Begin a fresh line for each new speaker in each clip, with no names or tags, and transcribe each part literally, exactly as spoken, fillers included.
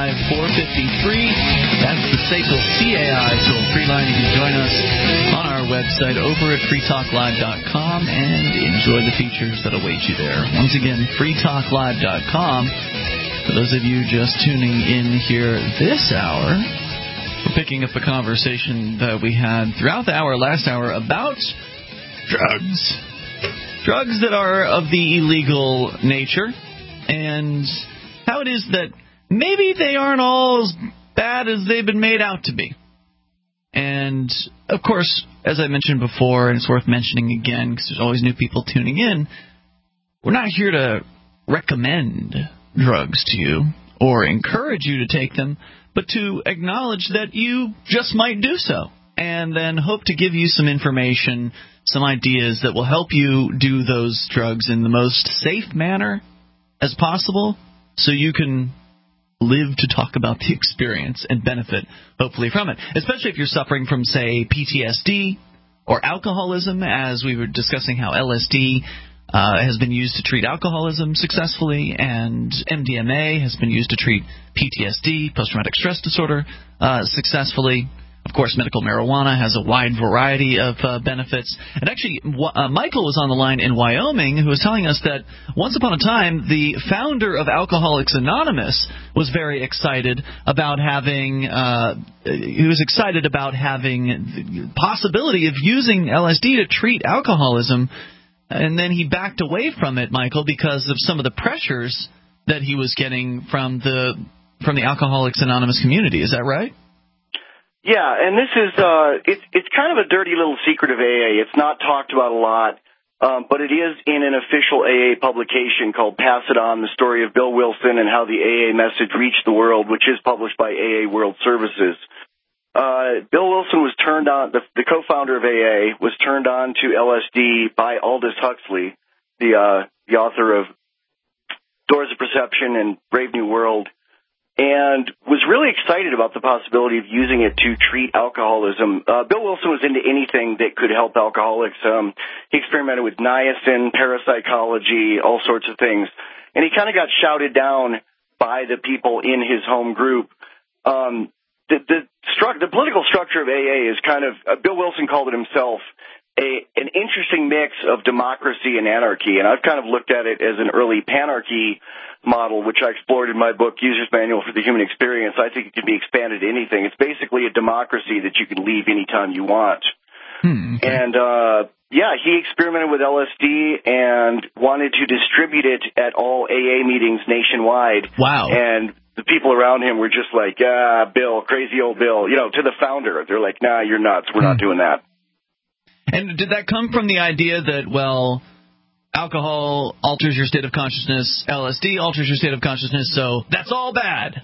five, four five three. That's the S A C L C A I toll-free line. You can join us on our website over at free talk live dot com and enjoy the features that await you there. Once again, free talk live dot com. For those of you just tuning in here this hour, we're picking up a conversation that we had throughout the hour, last hour, about drugs. Drugs that are of the illegal nature, and how it is that maybe they aren't all as bad as they've been made out to be. And, of course, as I mentioned before, and it's worth mentioning again because there's always new people tuning in, we're not here to recommend drugs to you or encourage you to take them, but to acknowledge that you just might do so, and then hope to give you some information, some ideas that will help you do those drugs in the most safe manner as possible so you can live to talk about the experience and benefit, hopefully, from it, especially if you're suffering from, say, P T S D or alcoholism, as we were discussing how L S D uh, has been used to treat alcoholism successfully, and M D M A has been used to treat P T S D, post-traumatic stress disorder, uh, successfully. Of course, medical marijuana has a wide variety of uh, benefits. And actually, uh, Michael was on the line in Wyoming who was telling us that once upon a time, the founder of Alcoholics Anonymous was very excited about having uh, he was excited about having the possibility of using L S D to treat alcoholism. And then he backed away from it, Michael, because of some of the pressures that he was getting from the from the Alcoholics Anonymous community. Is that right?
Yeah, and this is, uh, it's, it's kind of a dirty little secret of A A. It's not talked about a lot, um, but it is in an official A A publication called Pass It On, the story of Bill Wilson and how the A A message reached the world, which is published by A A World Services. Uh, Bill Wilson was turned on, the, the co-founder of A A, was turned on to L S D by Aldous Huxley, the, uh, the author of Doors of Perception and Brave New World, and was really excited about the possibility of using it to treat alcoholism. Uh, Bill Wilson was into anything that could help alcoholics. Um, he experimented with niacin, parapsychology, all sorts of things. And he kind of got shouted down by the people in his home group. Um, the, the, stru- the political structure of A A is kind of, uh, Bill Wilson called it himself, a, an interesting mix of democracy and anarchy. And I've kind of looked at it as an early panarchy model, which I explored in my book, User's Manual for the Human Experience. I think it can be expanded to anything. It's basically a democracy that you can leave anytime you want.
Hmm, okay.
And, uh, yeah, he experimented with L S D and wanted to distribute it at all A A meetings nationwide.
Wow.
And the people around him were just like, ah, Bill, crazy old Bill. You know, to the founder, they're like, nah, you're nuts. We're hmm. not doing that.
And did that come from the idea that, well, alcohol alters your state of consciousness, L S D alters your state of consciousness, so that's all bad?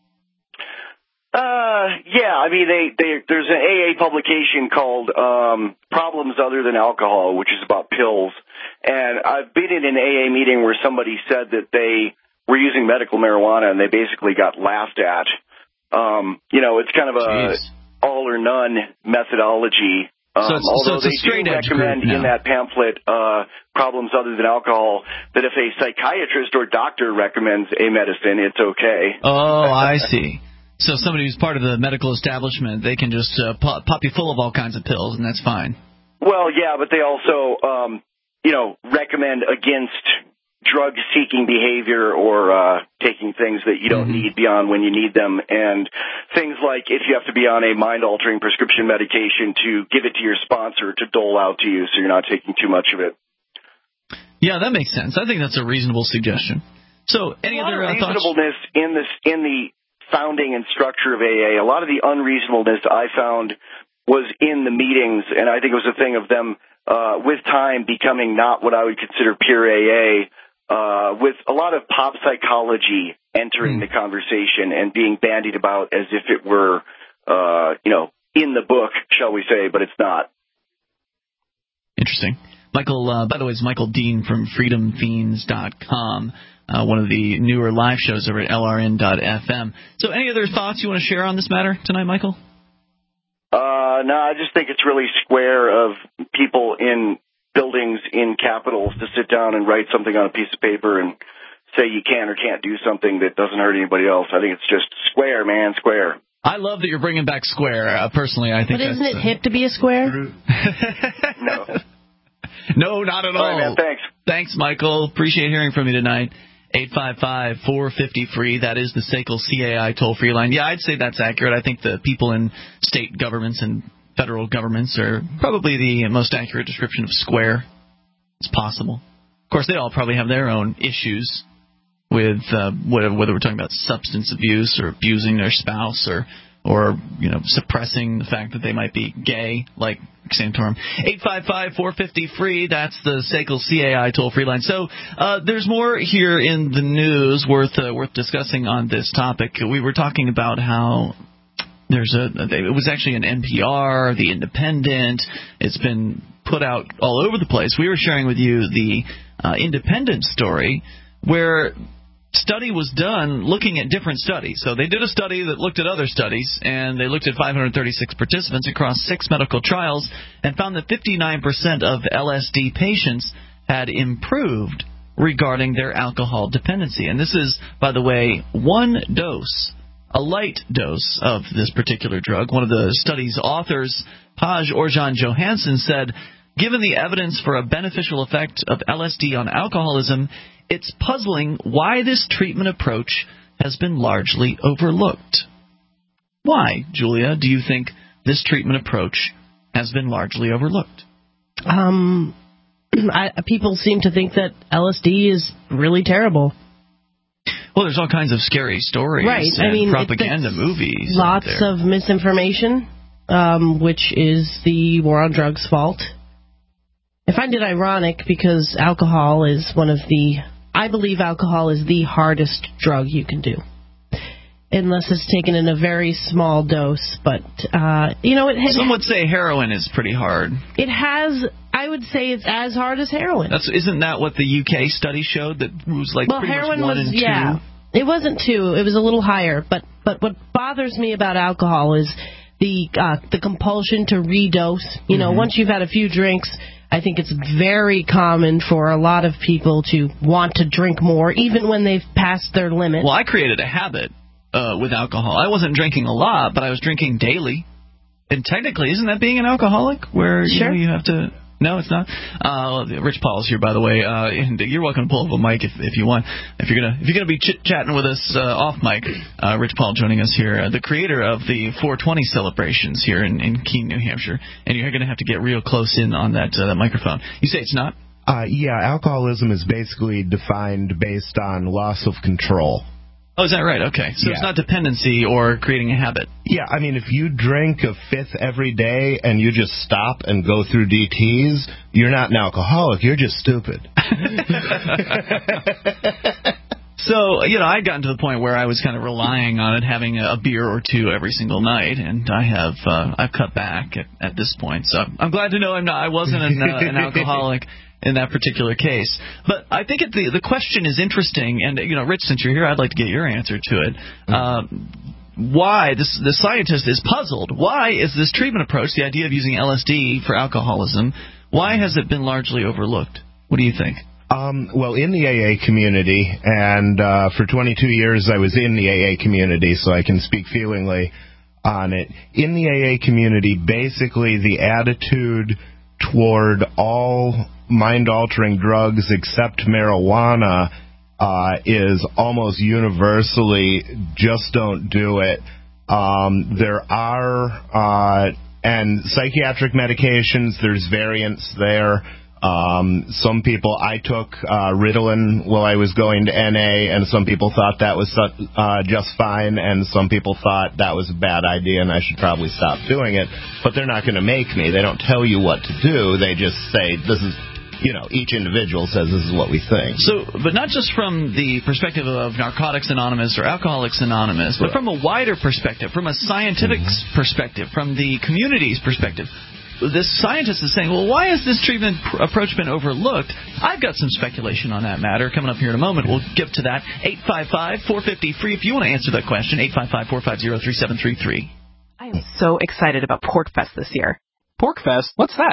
Uh, yeah, I mean, they, they, there's an A A publication called um, Problems Other Than Alcohol, which is about pills. And I've been in an A A meeting where somebody said that they were using medical marijuana, and they basically got laughed at. Um, you know, it's kind of a Jeez. all or none methodology. Um,
so it's,
although
so it's
they do recommend in that pamphlet, uh, Problems Other Than Alcohol, that if a psychiatrist or doctor recommends a medicine, it's okay.
Oh, I see. So somebody who's part of the medical establishment, they can just uh, pop, pop you full of all kinds of pills, and that's fine.
Well, yeah, but they also, um, you know, recommend against drug-seeking behavior or uh, taking things that you don't mm-hmm. need beyond when you need them, and things like if you have to be on a mind-altering prescription medication to give it to your sponsor to dole out to you so you're not taking too much of it.
Yeah, that makes sense. I think that's a reasonable suggestion. So, any other uh,
reasonableness
thoughts?
in this in the founding and structure of A A. A lot of the unreasonableness I found was in the meetings, and I think it was a thing of them uh, with time becoming not what I would consider pure A A. Uh, with a lot of pop psychology entering mm. the conversation and being bandied about as if it were, uh, you know, in the book, shall we say, but it's not.
Interesting. Michael, uh, by the way, it's Michael Dean from freedom fiends dot com, uh, one of the newer live shows over at L R N dot F M. So any other thoughts you want to share on this matter tonight, Michael?
Uh, no, I just think it's really square of people in buildings in capitals to sit down and write something on a piece of paper and say you can or can't do something that doesn't hurt anybody else. I think it's just square, man, square.
I love that you're bringing back square. Uh, personally, I think.
But isn't
that's,
it uh, hip to be a square?
No.
No, not at all.
All right, man, thanks.
Thanks, Michael. Appreciate hearing from you tonight. eight five five, four five zero, free. That is the S A C L C A I toll-free line. Yeah, I'd say that's accurate. I think the people in state governments and federal governments are probably the most accurate description of square. It's possible. Of course, they all probably have their own issues with uh, whether, whether we're talking about substance abuse or abusing their spouse or, or you know, suppressing the fact that they might be gay, like Santorum. eight five five, four five zero, free. That's the S A C L C A I toll-free line. So uh, there's more here in the news worth uh, worth discussing on this topic. We were talking about how there's a it was actually an N P R, The Independent. It's been put out all over the place. We were sharing with you the uh, Independent story where study was done looking at different studies. So they did a study that looked at other studies, and they looked at five hundred thirty-six participants across six medical trials and found that fifty-nine percent of L S D patients had improved regarding their alcohol dependency. And this is, by the way, one dose, a light dose of this particular drug. One of the study's authors, Paj Orjan Johansson, said, given the evidence for a beneficial effect of L S D on alcoholism, it's puzzling why this treatment approach has been largely overlooked. Why, Julia, do you think this treatment approach has been largely overlooked?
Um, I, people seem to think that L S D is really terrible.
Well, there's all kinds of scary stories
right.
and
I mean,
propaganda movies.
Lots of misinformation, um, which is the war on drugs' fault. I find it ironic because alcohol is one of the... I believe alcohol is the hardest drug you can do, unless it's taken in a very small dose. But, uh, you know, it has...
Some would say heroin is pretty hard.
It has... I would say it's as hard as heroin.
That's, isn't that what the U K study showed? That it was like
well,
pretty
heroin
much one
was,
and two?
Yeah, it wasn't two. It was a little higher. But but what bothers me about alcohol is the uh, the compulsion to redose. You know, mm-hmm. once you've had a few drinks, I think it's very common for a lot of people to want to drink more, even when they've passed their limit.
Well, I created a habit uh, with alcohol. I wasn't drinking a lot, but I was drinking daily. And technically, isn't that being an alcoholic? Where
sure.
you know, you have to... No, it's not. Uh, Rich Paul's here, by the way, uh, and you're welcome to pull up a mic if, if you want. If you're gonna if you're gonna be chit chatting with us uh, off mic, uh, Rich Paul joining us here, uh, the creator of the four twenty celebrations here in, in Keene, New Hampshire, and you're gonna have to get real close in on that uh, that microphone. You say it's not?
Uh, yeah, alcoholism is basically defined based on loss of control.
Oh, is that right? Okay. So
yeah.
It's not dependency or creating a habit.
Yeah, I mean, if you drink a fifth every day and you just stop and go through D Ts, you're not an alcoholic. You're just stupid.
So, you know, I'd gotten to the point where I was kind of relying on it, having a beer or two every single night, and I have uh, I've cut back at, at this point. So I'm glad to know I'm not. I wasn't an, uh, an alcoholic in that particular case. But I think it, the the question is interesting, and you know, Rich, since you're here, I'd like to get your answer to it. Uh, why this the scientist is puzzled? Why is this treatment approach, the idea of using L S D for alcoholism, why has it been largely overlooked? What do you think?
Um, well, in the A A community, and uh, for twenty-two years I was in the A A community, so I can speak feelingly on it. In the A A community, basically the attitude toward all mind-altering drugs except marijuana uh, is almost universally just don't do it. Um, there are, uh, and psychiatric medications, there's variants there. Um, some people, I took uh, Ritalin while I was going to N A, and some people thought that was uh, just fine, and some people thought that was a bad idea and I should probably stop doing it. But they're not going to make me. They don't tell you what to do. They just say, this is, you know, each individual says this is what we think.
So, but not just from the perspective of Narcotics Anonymous or Alcoholics Anonymous, but from a wider perspective, from a scientific mm-hmm. perspective, from the community's perspective. This scientist is saying, well, why has this treatment pr- approach been overlooked? I've got some speculation on that matter coming up here in a moment. We'll get to that. eight five five, four five zero, free. If you want to answer that question, eight five five, four five zero, three seven three three.
I am so excited about PorcFest this year.
PorcFest? What's that?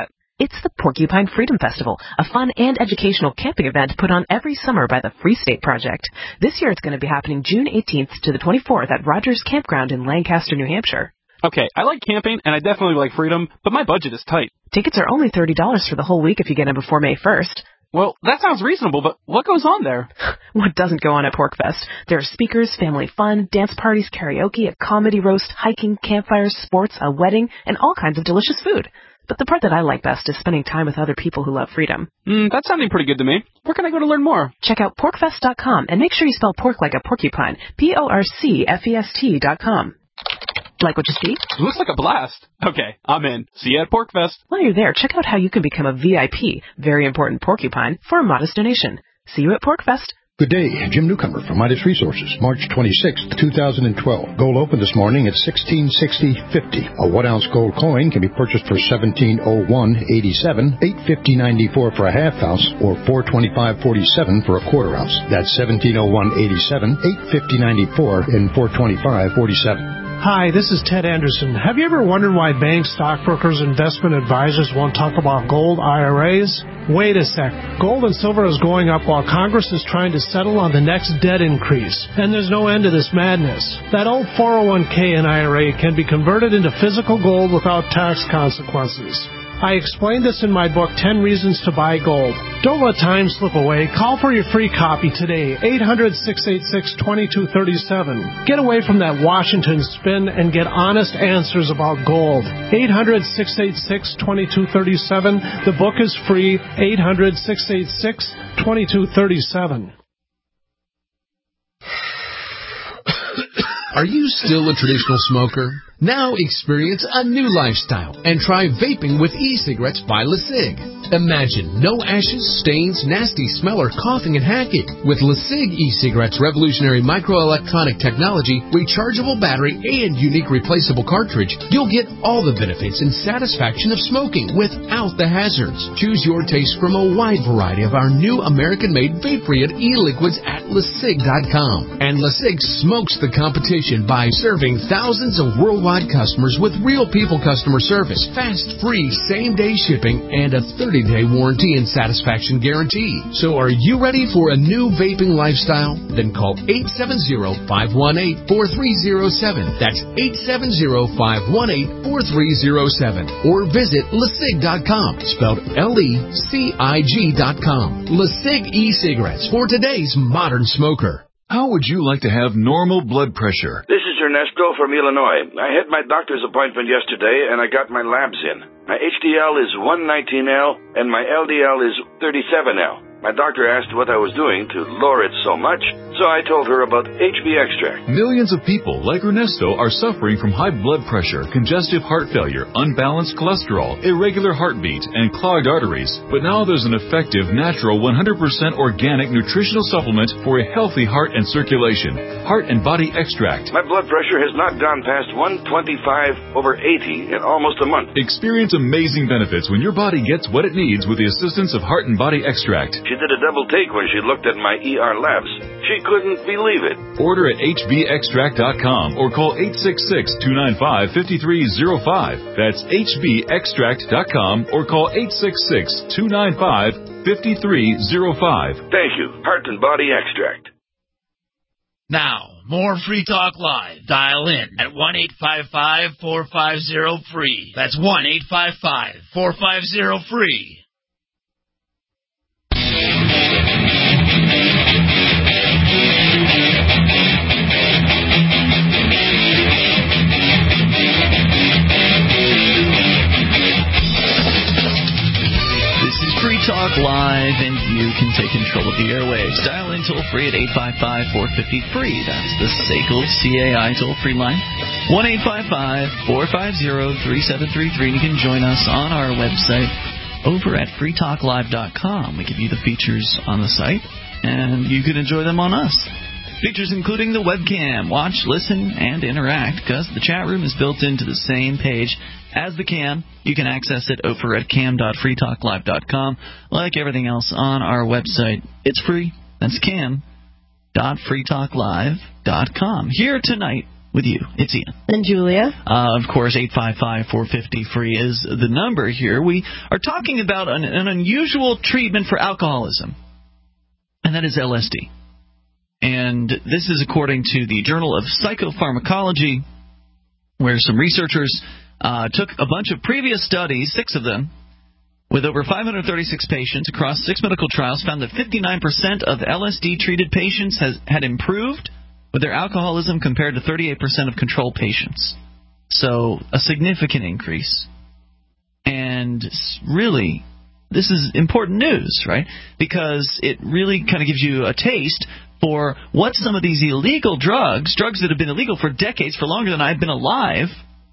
It's the Porcupine Freedom Festival, a fun and educational camping event put on every summer by the Free State Project. This year it's going to be happening June eighteenth to the twenty-fourth at Rogers Campground in Lancaster, New Hampshire.
Okay, I like camping and I definitely like freedom, but my budget is tight.
Tickets are only thirty dollars for the whole week if you get in before May first.
Well, that sounds reasonable, but what goes on there?
What doesn't go on at PorcFest? There are speakers, family fun, dance parties, karaoke, a comedy roast, hiking, campfires, sports, a wedding, and all kinds of delicious food. But the part that I like best is spending time with other people who love freedom.
Mm, that's sounding pretty good to me. Where can I go to learn more?
Check out porc fest dot com and make sure you spell pork like a porcupine. P O R C F E S T dot com. Like what you see?
Looks like a blast. Okay, I'm in. See you at PorcFest.
While you're there, check out how you can become a V I P, very important porcupine, for a modest donation. See you at PorcFest.
Good day, Jim Newcomer from Midas Resources, March twenty-sixth, two thousand twelve. Gold opened this morning at sixteen sixty fifty. A one-ounce gold coin can be purchased for seventeen oh one eighty-seven, eight fifty ninety-four for a half ounce, or four twenty-five forty-seven for a quarter ounce. That's seventeen oh one eighty-seven, eight fifty ninety-four, and four twenty-five forty-seven.
Hi, this is Ted Anderson. Have you ever wondered why banks, stockbrokers, investment advisors won't talk about gold I R As? Wait a sec. Gold and silver is going up while Congress is trying to settle on the next debt increase. And there's no end to this madness. That old four oh one k and I R A can be converted into physical gold without tax consequences. I explained this in my book, ten reasons to Buy Gold. Don't let time slip away. Call for your free copy today, eight hundred, six eight six, two two three seven. Get away from that Washington spin and get honest answers about gold. eight hundred, six eight six, two two three seven. The book is free, eight hundred, six eight six, two two three seven.
Are you still a traditional smoker? Now experience a new lifestyle and try vaping with e-cigarettes by LeSig. Imagine no ashes, stains, nasty smell, or coughing and hacking. With LeSig e-cigarettes' revolutionary microelectronic technology, rechargeable battery, and unique replaceable cartridge, you'll get all the benefits and satisfaction of smoking without the hazards. Choose your taste from a wide variety of our new American-made vape-free e-liquids at LeSig dot com. And LeSig smokes the competition by serving thousands of worldwide customers with real people customer service, fast, free, same-day shipping, and a thirty-day warranty and satisfaction guarantee. So are you ready for a new vaping lifestyle? Then call eight seven zero, five one eight, four three zero seven. That's eight seven zero, five one eight, four three zero seven. Or visit LeSig dot com, spelled L E C I G dot com. LeSig e-cigarettes for today's modern smoker.
How would you like to have normal blood pressure?
This is Ernesto from Illinois. I had my doctor's appointment yesterday, and I got my labs in. My H D L is one nineteen L, and my L D L is thirty-seven L. My doctor asked what I was doing to lower it so much, so I told her about H B Extract.
Millions of people like Ernesto are suffering from high blood pressure, congestive heart failure, unbalanced cholesterol, irregular heartbeat, and clogged arteries. But now there's an effective, natural, one hundred percent organic nutritional supplement for a healthy heart and circulation. Heart and Body Extract.
My blood pressure has not gone past one twenty-five over eighty in almost a month.
Experience amazing benefits when your body gets what it needs with the assistance of Heart and Body Extract.
She did a double take when she looked at my E R labs. She couldn't believe it.
Order at H B extract dot com or call eight six six, two nine five, five three zero five. That's H B extract dot com or call eight six six, two nine five, five three zero five.
Thank you. Heart and Body Extract.
Now, more Free Talk Live. Dial in at one eight five five, four five zero, free. That's one eight five five, four five zero, free.
Free Talk Live, and you can take control of the airwaves. Dial in toll-free at eight five five, four five zero, free. That's the S A C L C A I toll-free line, one eight five five, four five zero, three seven three three. And you can join us on our website over at free talk live dot com. We give you the features on the site, and you can enjoy them on us. Features including the webcam. Watch, listen, and interact, because the chat room is built into the same page as the cam. You can access it over at cam dot free talk live dot com. Like everything else on our website, it's free. That's cam dot free talk live dot com. Here tonight with you. It's Ian.
And Julia.
Uh, of course, eight five five, four five zero, free is the number here. We are talking about an, an unusual treatment for alcoholism, and that is L S D. And this is according to the Journal of Psychopharmacology, where some researchers uh, took a bunch of previous studies, six of them, with over five hundred thirty-six patients across six medical trials, found that fifty-nine percent of L S D-treated patients has, had improved with their alcoholism compared to thirty-eight percent of control patients. So a significant increase. And really, this is important news, right? Because it really kind of gives you a taste for what some of these illegal drugs, drugs that have been illegal for decades, for longer than I've been alive,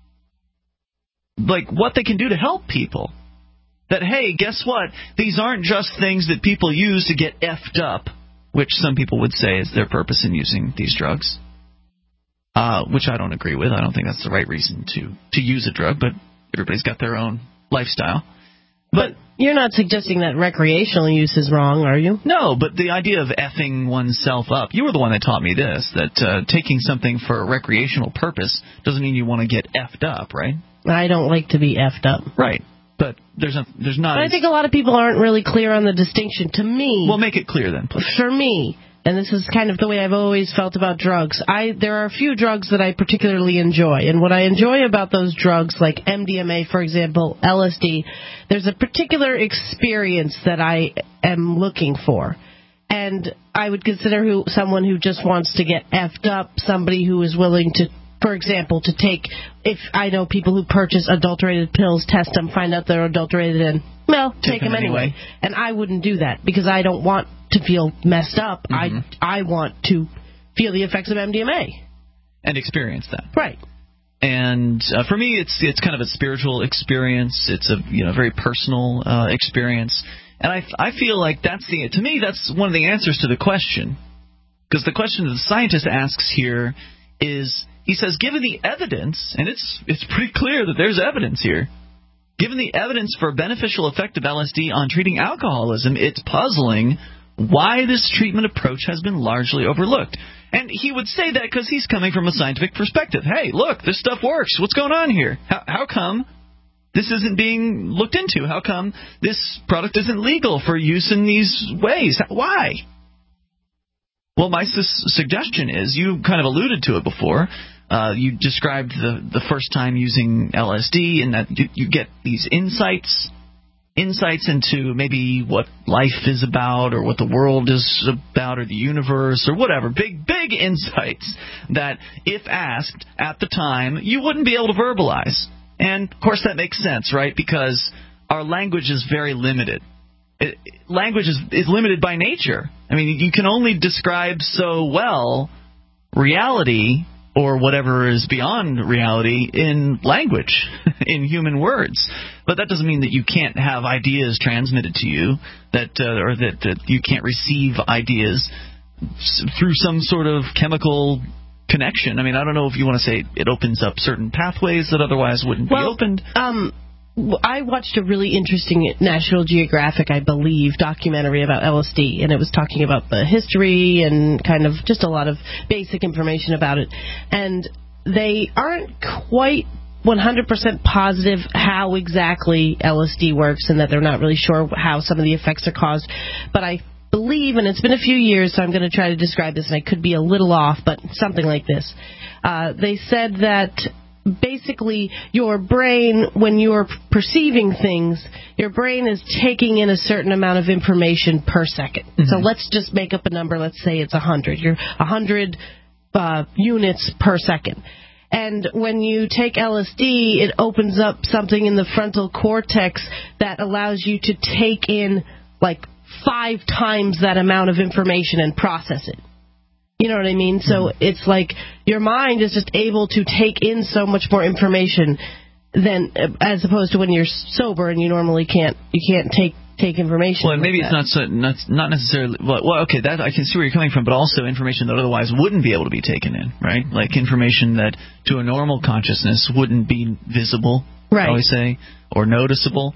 like what they can do to help people. That, hey, guess what? These aren't just things that people use to get effed up, which some people would say is their purpose in using these drugs, uh, which I don't agree with. I don't think that's the right reason to, to use a drug, but everybody's got their own lifestyle. But, but
you're not suggesting that recreational use is wrong, are you?
No, but the idea of effing oneself up, you were the one that taught me this, that uh, taking something for a recreational purpose doesn't mean you want to get effed up, right?
I don't like to be effed up.
Right. But there's a, there's not.
But I think a lot of people aren't really clear on the distinction. To me,
well, make it clear then, please.
For me, and this is kind of the way I've always felt about drugs. I there are a few drugs that I particularly enjoy, and what I enjoy about those drugs, like M D M A, for example, L S D, there's a particular experience that I am looking for. And I would consider who someone who just wants to get effed up, somebody who is willing to, for example, to take, if I know people who purchase adulterated pills, test them, find out they're adulterated, and, well, take, take them, them anyway. anyway. And I wouldn't do that because I don't want to feel messed up. Mm-hmm. I I want to feel the effects of M D M A.
And experience that.
Right.
And uh, for me, it's it's kind of a spiritual experience. It's a you know very personal uh, experience. And I, I feel like that's the, to me, that's one of the answers to the question. Because the question that the scientist asks here is, he says, given the evidence, and it's it's pretty clear that there's evidence here, given the evidence for a beneficial effect of L S D on treating alcoholism, it's puzzling why this treatment approach has been largely overlooked. And he would say that because he's coming from a scientific perspective. Hey, look, this stuff works. What's going on here? How, how come this isn't being looked into? How come this product isn't legal for use in these ways? Why? Well, my su- suggestion is, you kind of alluded to it before. Uh, you described the, the first time using L S D, and that you, you get these insights, insights into maybe what life is about, or what the world is about, or the universe, or whatever. Big, big insights that, if asked at the time, you wouldn't be able to verbalize. And, of course, that makes sense, right? Because our language is very limited. It, language is, is limited by nature. I mean, you can only describe so well reality or whatever is beyond reality in language, in human words. But that doesn't mean that you can't have ideas transmitted to you, that uh, or that, that you can't receive ideas through some sort of chemical connection. I mean, I don't know if you want to say it opens up certain pathways that otherwise wouldn't
well,
be opened.
Um, I watched a really interesting National Geographic, I believe, documentary about L S D, and it was talking about the history and kind of just a lot of basic information about it. And they aren't quite one hundred percent positive how exactly L S D works, and that they're not really sure how some of the effects are caused. But I believe, and it's been a few years, so I'm going to try to describe this, and I could be a little off, but something like this. Uh, they said that basically your brain, when you're perceiving things, your brain is taking in a certain amount of information per second. Mm-hmm. So let's just make up a number. Let's say it's one hundred. You're one hundred uh, units per second. And when you take L S D, it opens up something in the frontal cortex that allows you to take in like five times that amount of information and process it. You know what I mean? So mm-hmm. it's like your mind is just able to take in so much more information than as opposed to when you're sober and you normally can't you can't take take information.
Well, and maybe like it's not, so, not not necessarily well, well. Okay, that I can see where you're coming from, but also information that otherwise wouldn't be able to be taken in, right? Like information that to a normal consciousness wouldn't be visible,
right?
I always say, or noticeable.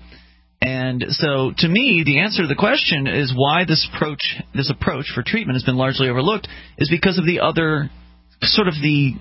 And so, to me, the answer to the question is why this approach, this approach for treatment has been largely overlooked, is because of the other, sort of the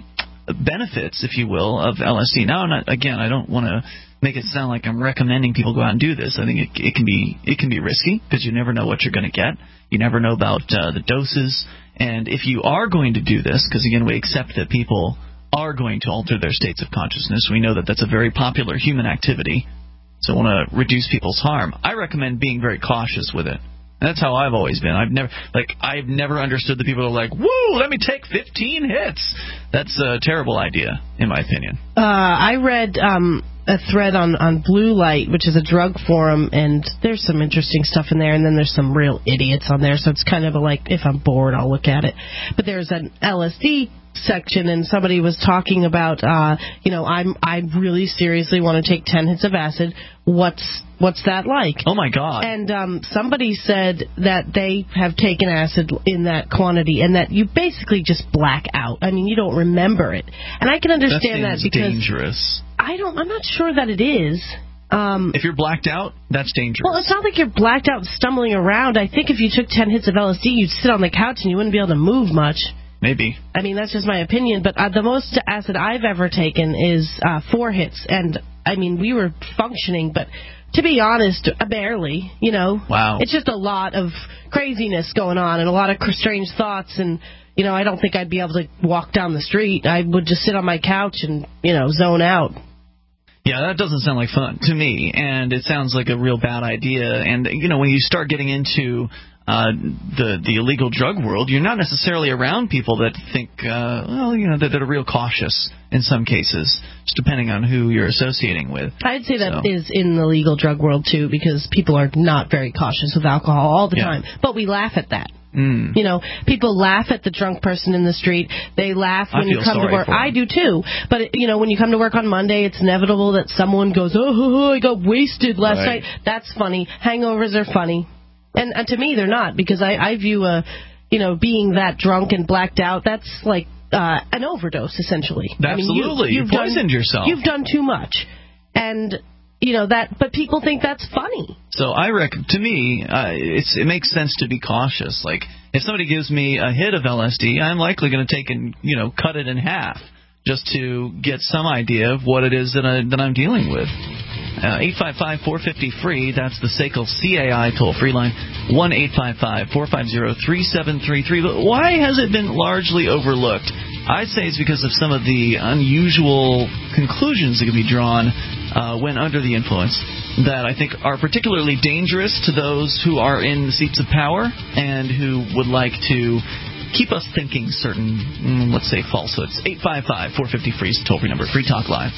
benefits, if you will, of L S D. Now, not, again, I don't want to make it sound like I'm recommending people go out and do this. I think it, it can be it can be risky because you never know what you're going to get. You never know about uh, the doses. And if you are going to do this, because, again, we accept that people are going to alter their states of consciousness. We know that that's a very popular human activity. So I want to reduce people's harm. I recommend being very cautious with it. And that's how I've always been. I've never like I've never understood the people who are like, woo, let me take fifteen hits. That's a terrible idea, in my opinion.
Uh, I read um, a thread on, on Blue Light, which is a drug forum, and there's some interesting stuff in there, and then there's some real idiots on there, so it's kind of a, like, if I'm bored, I'll look at it. But there's an L S D section, and somebody was talking about, uh, you know, I'm I really seriously want to take ten hits of acid. What's what's that like?
Oh my God!
And um, somebody said that they have taken acid in that quantity, and that you basically just black out. I mean, you don't remember it, and I can understand that,
that
because
dangerous.
I don't. I'm not sure that it is. Um,
if you're blacked out, that's dangerous.
Well, it's not like you're blacked out and stumbling around. I think if you took ten hits of L S D, you'd sit on the couch and you wouldn't be able to move much.
Maybe.
I mean, that's just my opinion, but uh, the most acid I've ever taken is uh, four hits, and, I mean, we were functioning, but to be honest, uh, barely, you know.
Wow.
It's just a lot of craziness going on and a lot of strange thoughts, and, you know, I don't think I'd be able to walk down the street. I would just sit on my couch and, you know, zone out.
Yeah, that doesn't sound like fun to me, and it sounds like a real bad idea. And, you know, when you start getting into uh, the the illegal drug world, you're not necessarily around people that think, uh, well, you know, that, that are real cautious in some cases, just depending on who you're associating with.
I'd say that
so.
is in the legal drug world, too, because people are not very cautious with alcohol all the
yeah.
time. But we laugh at that.
Mm.
You know, people laugh at the drunk person in the street. They laugh when you come to work. I do too. But, you know, when you come to work on Monday, it's inevitable that someone goes, oh, oh, oh I got wasted last
right.
night. That's funny. Hangovers are funny. And, and to me, they're not, because I, I view, a, you know, being that drunk and blacked out, that's like uh, an overdose, essentially.
Absolutely.
I mean, you,
you've you poisoned
done,
yourself.
You've done too much. And... You know that, but people think that's funny.
So I reckon, to me, uh, it's it makes sense to be cautious. Like if somebody gives me a hit of L S D, I'm likely going to take and you know cut it in half just to get some idea of what it is that I that I'm dealing with. Eight five five four fifty free. That's the S A C L C A I toll free line. One eight five five four five zero three seven three three. But why has it been largely overlooked? I'd say it's because of some of the unusual conclusions that can be drawn uh, when under the influence that I think are particularly dangerous to those who are in the seats of power and who would like to keep us thinking certain, mm, let's say, falsehoods. eight five five four five zero free is the toll-free number. Free Talk Live.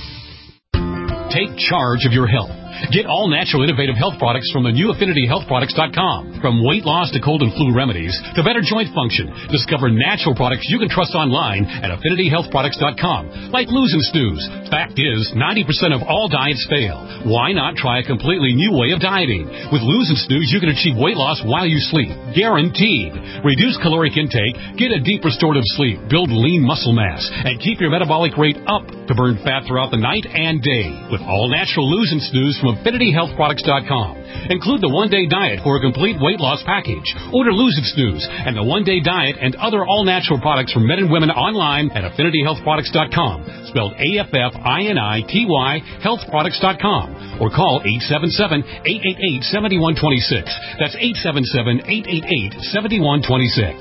Take charge of your health. Get all natural innovative health products from the new affinity health products dot com. From weight loss to cold and flu remedies to better joint function, discover natural products you can trust online at affinity health products dot com. Like Lose and Snooze. Fact is, ninety percent of all diets fail. Why not try a completely new way of dieting? With Lose and Snooze, you can achieve weight loss while you sleep. Guaranteed. Reduce caloric intake, get a deep restorative sleep, build lean muscle mass, and keep your metabolic rate up to burn fat throughout the night and day. With all natural Lose and Snooze from affinity health products dot com. Include the one-day diet for a complete weight loss package. Order Lose and Snooze and the one-day diet and other all-natural products for men and women online at affinity health products dot com. Spelled A F F I N I T Y health products dot com. Or call eight seven seven, eight eight eight, seven one two six. That's eight seven seven, eight eight eight, seven one two six.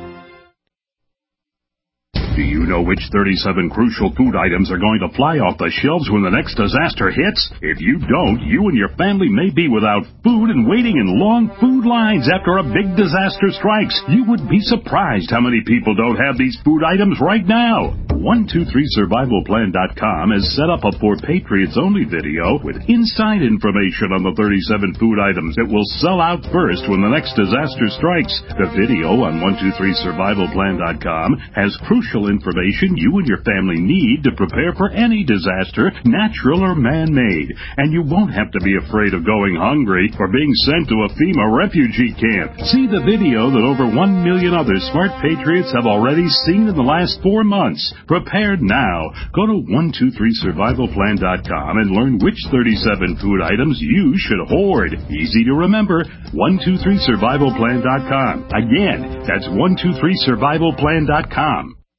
Do you know which thirty-seven crucial food items are going to fly off the shelves when the next disaster hits? If you don't, you and your family may be without food and waiting in long food lines after a big disaster strikes. You would be surprised how many people don't have these food items right now. one two three survival plan dot com has set up a For Patriots Only video with inside information on the thirty-seven food items that will sell out first when the next disaster strikes. The video on one two three survival plan dot com has crucial information you and your family need to prepare for any disaster, natural or man-made. And you won't have to be afraid of going hungry or being sent to a FEMA refugee camp. See the video that over one million other smart patriots have already seen in the last four months. Prepared now. Go to one two three survival plan dot com and learn which thirty-seven food items you should hoard. Easy to remember. one two three survival plan dot com. Again, that's one two three survival plan dot com.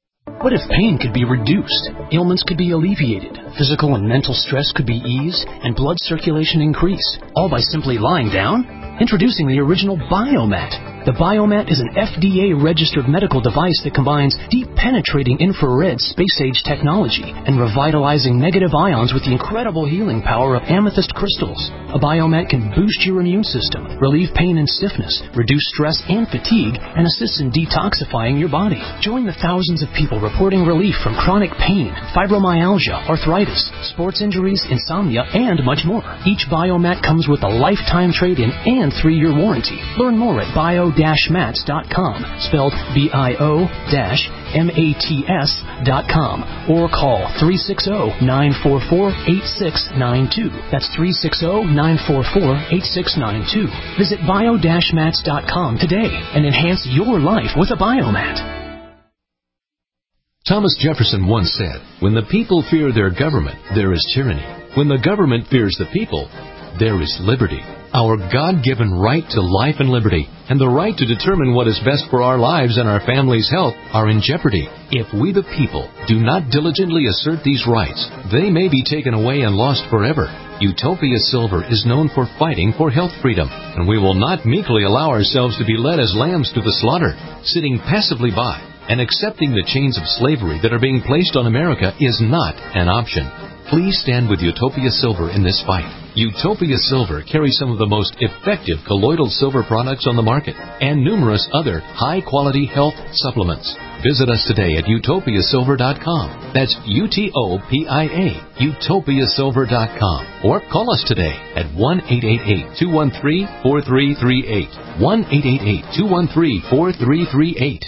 What if pain could be reduced, ailments could be alleviated, physical and mental stress could be eased, and blood circulation increased, all by simply lying down? Introducing the original Biomat. The Biomat is an F D A-registered medical device that combines deep penetrating infrared space-age technology and revitalizing negative ions with the incredible healing power of amethyst crystals. A Biomat can boost your immune system, relieve pain and stiffness, reduce stress and fatigue, and assists in detoxifying your body. Join the thousands of people reporting relief from chronic pain, fibromyalgia, arthritis, sports injuries, insomnia, and much more. Each Biomat comes with a lifetime trade-in and three-year warranty. Learn more at bio mats dot com, spelled B I O M A T S dot com, or call three six zero, nine four four, eight six nine two. That's three six zero, nine four four, eight six nine two. Visit bio mats dot com today and enhance your life with a Biomat.
Thomas Jefferson once said, "When the people fear their government, there is tyranny. When the government fears the people, there is liberty." Our God-given right to life and liberty and the right to determine what is best for our lives and our family's health are in jeopardy. If we the people do not diligently assert these rights, they may be taken away and lost forever. Utopia Silver is known for fighting for health freedom, and we will not meekly allow ourselves to be led as lambs to the slaughter. Sitting passively by and accepting the chains of slavery that are being placed on America is not an option. Please stand with Utopia Silver in this fight. Utopia Silver carries some of the most effective colloidal silver products on the market and numerous other high-quality health supplements. Visit us today at utopia silver dot com. That's U T O P I A, utopia silver dot com. Or call us today at one eight eight eight, two one three, four three three eight. one eight eight eight, two one three, four three three eight.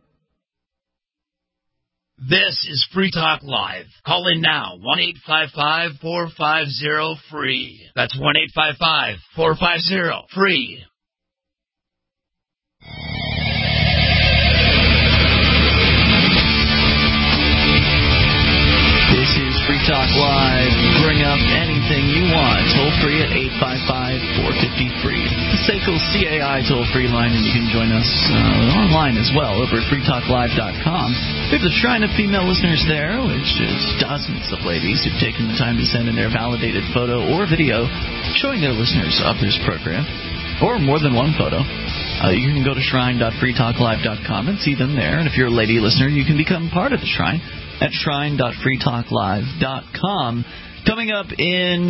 This is Free Talk Live. Call in now, one eight five five, four five zero, free. That's one eight five five, four five zero, free.
This is Free Talk Live. Bring up anything you want. Toll free at eight five five, four five zero, free. The S A C L C A I toll-free line, and you can join us uh, online as well over at free talk live dot com. We have the Shrine of Female Listeners there, which is dozens of ladies who've taken the time to send in their validated photo or video showing their listeners of this program, or more than one photo. Uh, you can go to shrine dot free talk live dot com and see them there. And if you're a lady listener, you can become part of the Shrine at shrine dot free talk live dot com. Coming up in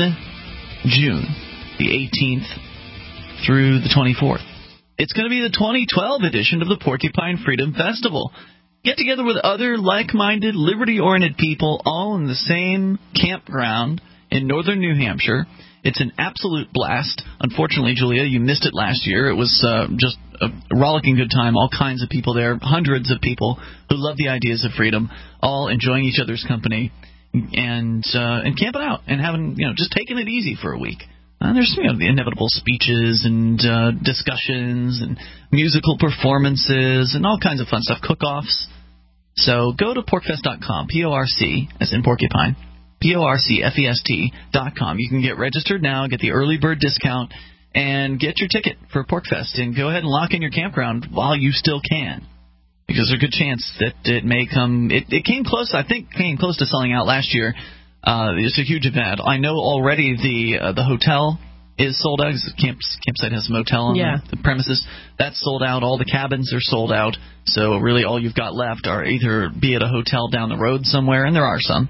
June, the eighteenth through the twenty-fourth. It's going to be the twenty twelve edition of the Porcupine Freedom Festival. Get together with other like-minded, liberty-oriented people all in the same campground in northern New Hampshire. It's an absolute blast. Unfortunately, Julia, you missed it last year. It was uh, just a rollicking good time. All kinds of people there, hundreds of people who love the ideas of freedom, all enjoying each other's company and uh, and camping out and having, you know, just taking it easy for a week. Uh, there's, you know, the inevitable speeches and uh, discussions and musical performances and all kinds of fun stuff, cook-offs. So go to porcfest dot com, P O R C, as in porcupine, P O R C F E S T dot com. You can get registered now, get the early bird discount, and get your ticket for PorcFest. And go ahead and lock in your campground while you still can, because there's a good chance that it may come. It, it came close, I think, came close to selling out last year. Uh, it's a huge event. I know already the uh, the hotel is sold out. The camp, campsite has a motel on
yeah.
the, the premises. That's sold out. All the cabins are sold out. So really all you've got left are either be at a hotel down the road somewhere, and there are some,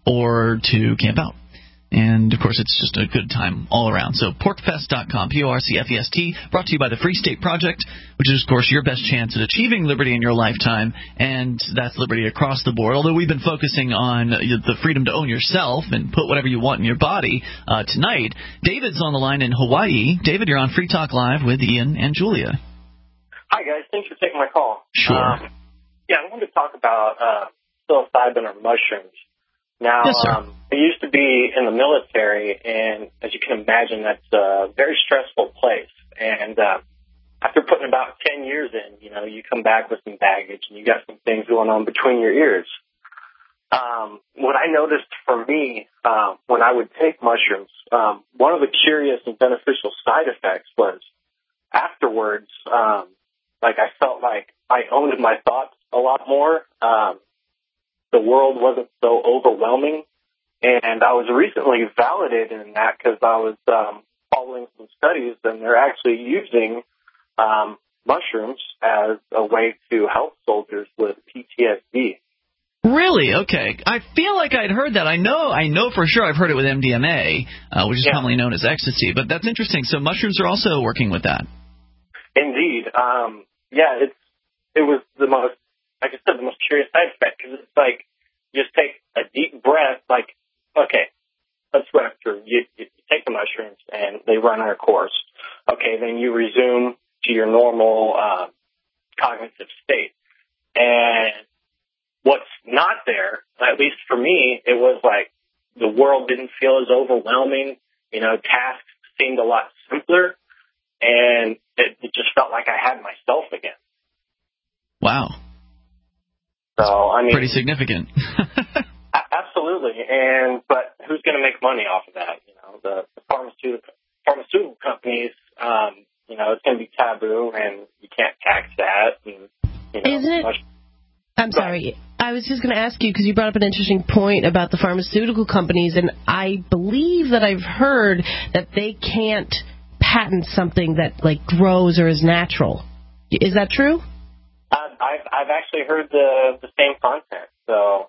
or to camp out. And, of course, it's just a good time all around. So porcfest dot com, P O R C F E S T, brought to you by the Free State Project, which is, of course, your best chance at achieving liberty in your lifetime, and that's liberty across the board. Although we've been focusing on the freedom to own yourself and put whatever you want in your body uh, tonight. David's on the line in Hawaii. David, you're on Free Talk Live with Ian and Julia.
Hi, guys. Thanks for taking my call.
Sure.
Um, yeah, I wanted to talk about uh, psilocybin or mushrooms. Now,
yes, sir.
um, I used to be in the military, and as you can imagine, that's a very stressful place. And uh, after putting about ten years in, you know, you come back with some baggage, and you got some things going on between your ears. Um, what I noticed for me uh, when I would take mushrooms, um, one of the curious and beneficial side effects was afterwards, um, like I felt like I owned my thoughts a lot more. Um, the world wasn't so overwhelming. And I was recently validated in that because I was um, following some studies, and they're actually using um, mushrooms as a way to help soldiers with P T S D.
Really? Okay. I feel like I'd heard that. I know I know for sure I've heard it with M D M A, uh, which is
Yeah.
commonly known as ecstasy, but that's interesting. So mushrooms are also working with that.
Indeed. Um, yeah, it's it was the most, like I said, the most curious side effect, because it's like you just take a deep breath, like, okay, let's run through. You, you take the mushrooms, and they run their course. Okay, then you resume to your normal uh, cognitive state. And what's not there, at least for me, it was like the world didn't feel as overwhelming. You know, tasks seemed a lot simpler, and it, it just felt like I had myself again.
Wow.
So, I mean,
pretty significant.
Absolutely. And but who's going to make money off of that? You know, the, the pharmaceutical pharmaceutical companies. Um, you know, it's going to be taboo, and you can't tax that. And, you know,
Isn't it?
much,
I'm sorry. I was just going to ask you, because you brought up an interesting point about the pharmaceutical companies, and I believe that I've heard that they can't patent something that like grows or is natural. Is that true?
uh, I've I've actually heard the the same content. So,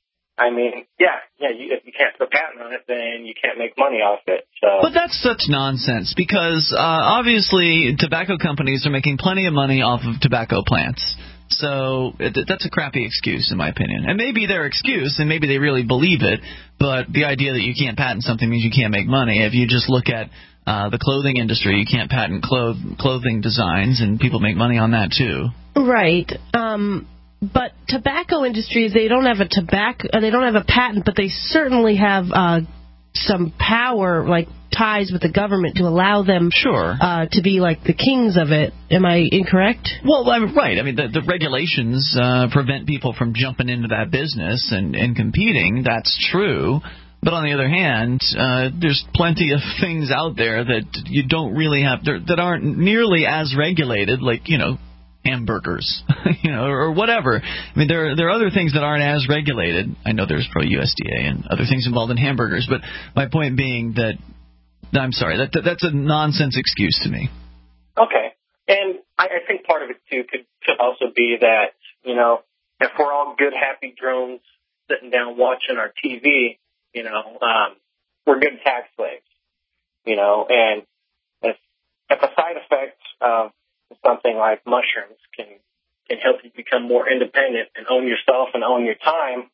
I mean, yeah, yeah. You, if you can't put a patent on it, then you can't make money off it. So.
But that's such nonsense, because uh, obviously tobacco companies are making plenty of money off of tobacco plants. So it, that's a crappy excuse, in my opinion. And maybe their excuse, and maybe they really believe it, but the idea that you can't patent something means you can't make money. If you just look at uh, the clothing industry, you can't patent cloth- clothing designs, and people make money on that too.
Right. Um, but tobacco industries, they don't have a tobacco, uh, they don't have a patent, but they certainly have uh, some power, like ties with the government, to allow them
sure.
uh, to be like the kings of it. Am I incorrect?
Well, I'm right. I mean, the, the regulations uh, prevent people from jumping into that business and, and competing. That's true. But on the other hand, uh, there's plenty of things out there that you don't really have, that aren't nearly as regulated, like, you know, hamburgers, you know, or whatever. I mean, there there are other things that aren't as regulated. I know there's probably U S D A and other things involved in hamburgers, but my point being that, I'm sorry, that, that that's a nonsense excuse to me.
Okay. And I, I think part of it, too, could, could also be that, you know, if we're all good, happy drones sitting down watching our T V, you know, um, we're good tax slaves, you know, and if, if a side effect of something like mushrooms can, can help you become more independent and own yourself and own your time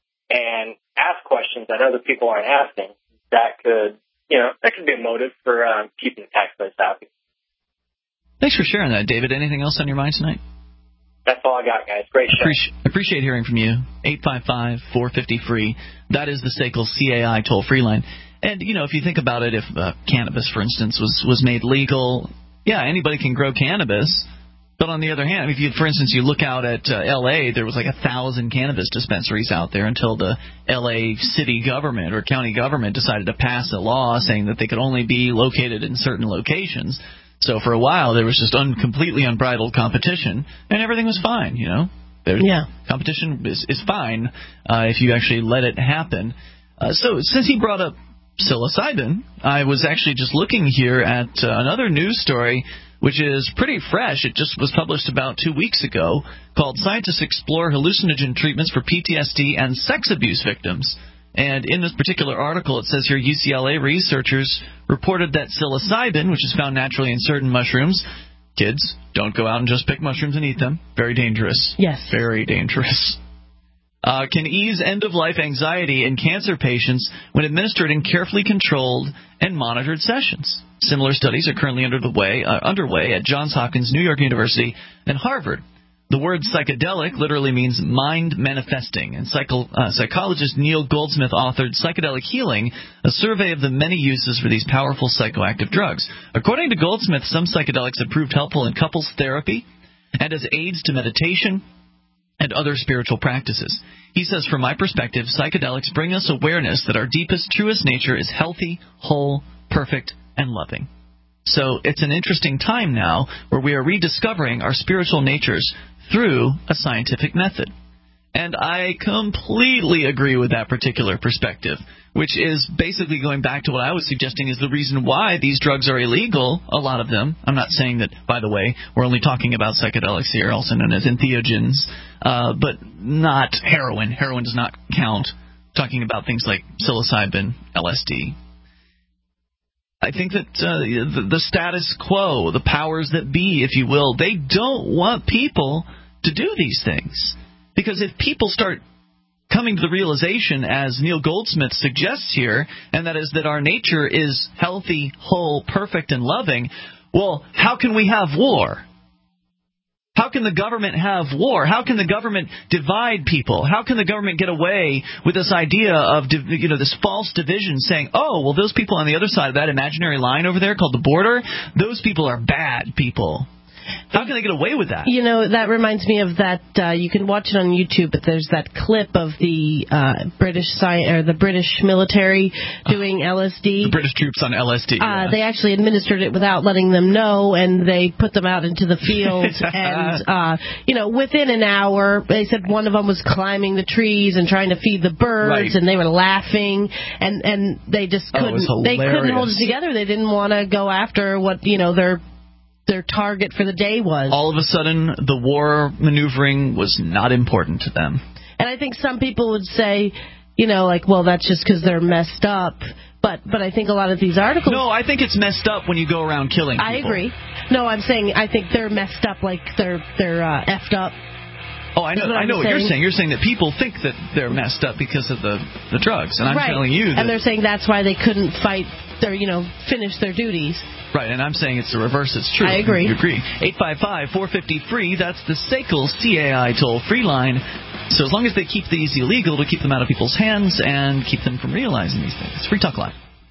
and ask questions that other people aren't asking, that could, you know, that could be a motive for um, keeping the tax base happy.
Thanks for sharing that, David. Anything else on your mind tonight?
That's all I got, guys. Great show.
Appreciate, appreciate hearing from you. eight five five, four five zero, free. That is the S A C L C A I toll-free line. And, you know, if you think about it, if uh, cannabis, for instance, was, was made legal, yeah, anybody can grow cannabis. But on the other hand, if you, for instance, you look out at uh, L A, there was like a thousand cannabis dispensaries out there until the L A city government or county government decided to pass a law saying that they could only be located in certain locations. So for a while, there was just un- completely unbridled competition, and everything was fine, you know. There's,
yeah.
Competition is, is fine uh, if you actually let it happen. Uh, so since he brought up psilocybin, I was actually just looking here at uh, another news story, which is pretty fresh. It just was published about two weeks ago, called Scientists Explore Hallucinogen Treatments for P T S D and Sex Abuse Victims. And in this particular article, it says here U C L A researchers reported that psilocybin, which is found naturally in certain mushrooms, kids, don't go out and just pick mushrooms and eat them. Very dangerous.
Yes.
Very dangerous. Uh, can ease end-of-life anxiety in cancer patients when administered in carefully controlled and monitored sessions. Similar studies are currently underway, uh, underway at Johns Hopkins, New York University, and Harvard. The word psychedelic literally means mind manifesting, and psycho, uh, psychologist Neil Goldsmith authored Psychedelic Healing, a survey of the many uses for these powerful psychoactive drugs. According to Goldsmith, some psychedelics have proved helpful in couples therapy and as aids to meditation and other spiritual practices. He says, from my perspective, psychedelics bring us awareness that our deepest, truest nature is healthy, whole, perfect, and loving. So it's an interesting time now where we are rediscovering our spiritual natures through a scientific method. And I completely agree with that particular perspective, which is basically going back to what I was suggesting is the reason why these drugs are illegal, a lot of them. I'm not saying that, by the way, we're only talking about psychedelics here, also known as entheogens, uh, but not heroin. Heroin does not count. Talking about things like psilocybin, L S D. I think that uh, the, the status quo, the powers that be, if you will, they don't want people to do these things. Because if people start coming to the realization, as Neil Goldsmith suggests here, and that is that our nature is healthy, whole, perfect, and loving, well, how can we have war? How can the government have war? How can the government divide people? How can the government get away with this idea of, you know, this false division, saying, oh, well, those people on the other side of that imaginary line over there called the border, those people are bad people. How can they get away with that?
You know, that reminds me of that. Uh, you can watch it on YouTube, but there's that clip of the uh, British sci- or the British military doing L S D.
The British troops on L S D.
Uh,
yeah.
They actually administered it without letting them know, and they put them out into the field. and uh, you know, within an hour, they said one of them was climbing the trees and trying to feed the birds,
right.
and they were laughing, and and they just couldn't.
Oh,
they couldn't hold it together. They didn't want to go after what you know their. their target for the day was.
All of a sudden, the war maneuvering was not important to them.
And I think some people would say, you know, like, well, that's just because they're messed up. But but I think a lot of these articles...
No, I think it's messed up when you go around killing people.
I agree. No, I'm saying I think they're messed up like they're, they're uh, effed up.
Oh, I know. I know what saying. you're saying. You're saying that people think that they're messed up because of the, the drugs, and I'm
right.
telling you that...
And they're saying that's why they couldn't fight their, you know, finish their duties.
Right, and I'm saying it's the reverse. It's true.
I agree.
You agree. eight five five, four five zero, free. That's the S A C L C A I toll-free line. So as long as they keep these illegal, to keep them out of people's hands and keep them from realizing these things. Free Talk Live.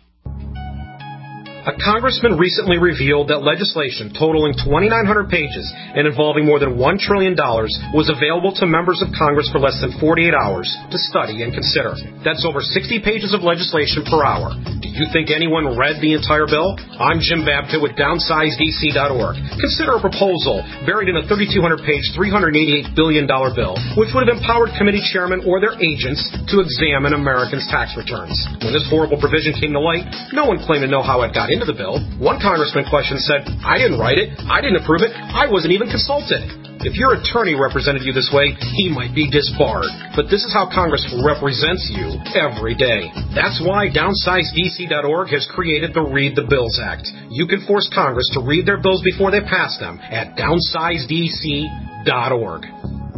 A congressman recently revealed that legislation totaling twenty-nine hundred pages and involving more than one trillion dollars was available to members of Congress for less than forty-eight hours to study and consider. That's over sixty pages of legislation per hour. Do you think anyone read the entire bill? I'm Jim Babbitt with downsize D C dot org. Consider a proposal buried in a thirty-two hundred page, three hundred eighty-eight billion dollars bill, which would have empowered committee chairmen or their agents to examine Americans' tax returns. When this horrible provision came to light, no one claimed to know how it got into the bill. One congressman question said, I didn't write it, I didn't approve it, I wasn't even consulted. If your attorney represented you this way, he might be disbarred. But this is how Congress represents you every day. That's why downsize D C dot org has created the Read the Bills Act. You can force Congress to read their bills before they pass them at downsize D C dot org.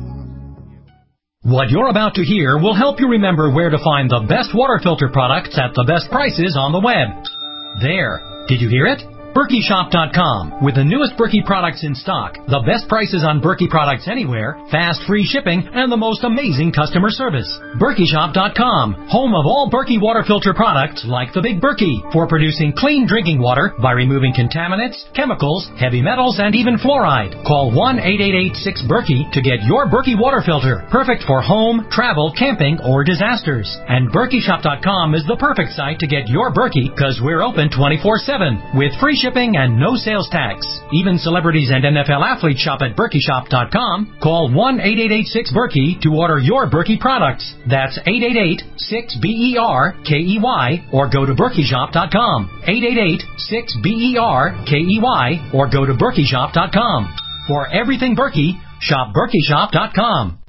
What you're about to hear will help you remember where to find the best water filter products at the best prices on the web. There. Did you hear it? Berkey Shop dot com. With the newest Berkey products in stock, the best prices on Berkey products anywhere, fast free shipping, and the most amazing customer service. Berkey Shop dot com. Home of all Berkey water filter products like the Big Berkey for producing clean drinking water by removing contaminants, chemicals, heavy metals, and even fluoride. Call one eight eight eight six Berkey to get your Berkey water filter. Perfect for home, travel, camping, or disasters. And Berkey Shop dot com is the perfect site to get your Berkey because we're open twenty-four seven with free shipping and no sales tax. Even celebrities and N F L athletes shop at Berkey Shop dot com. Call one eight eight eight six Berkey to order your Berkey products. That's eight eight eight six B E R K E Y or go to Berkey Shop dot com. eight eight eight six B E R K E Y or go to Berkey Shop dot com. For everything Berkey, shop Berkey Shop dot com.